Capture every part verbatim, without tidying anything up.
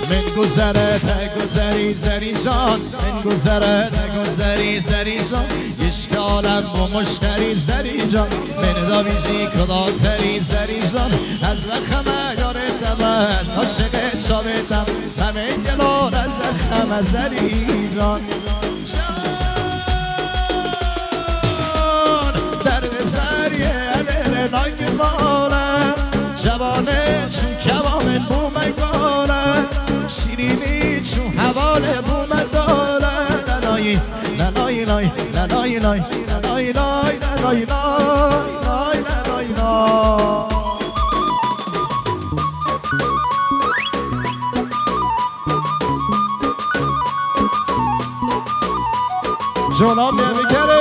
من گذره گذری زری جان من گذره گذری زری جان اشکالم با مشتری زری جان من داویزی کدا تری زری جان از لخمه یاره دمت عاشق شابتم همه گلان از لخمه زری جان درد زریه علیه ناگ ماله جوانه چون کباب بومه گاله شیرینی چون حواله بومه داله لالای لالای لای لالای لای لالای لای لالای لای لالای لای جناب نمیگره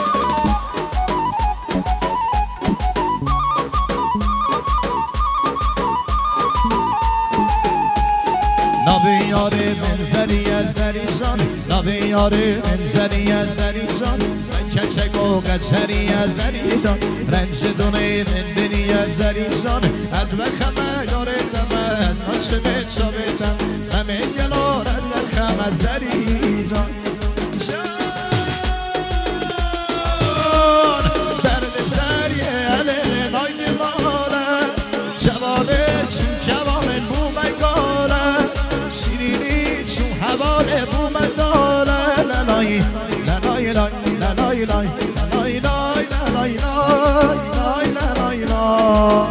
نبی یاره من زری از زری جان نبی یاره من زری از زری جان کچک و کچری از زری جان رنج دونه من دنی از زری جان از بخمه یاره دمت عاشق شابتم همه گلار از لخم از زری جان درد زریه علیه نای ماله جوانه چون کباب بومه گاله شیرینی چون حواله بومه داله لالای لالای لای لالای لای لالای لای لالای لای لالای لای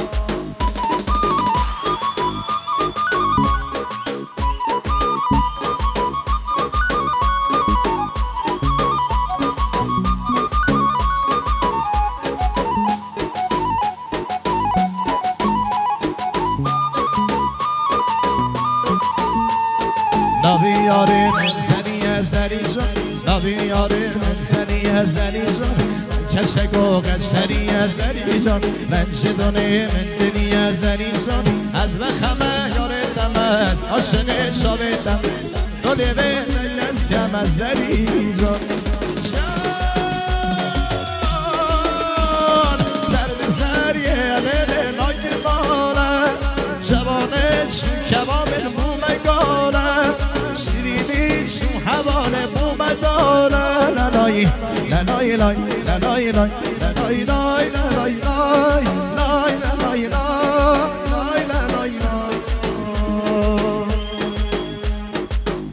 نبی یاره من زنی از زری جان نبی یاره من زنی از زری جان کشک و قشری از زری جان رنج دونه من دنی از زری جان از بخمه یاره دمت عاشق شابتم دوله به نگسکم از زری جان درد زریه علیه ناگ ماله جوانه چون کباب بومه گاله شیرینی چون حواله بومه داله لالای لالای لای لالای لای لالای لای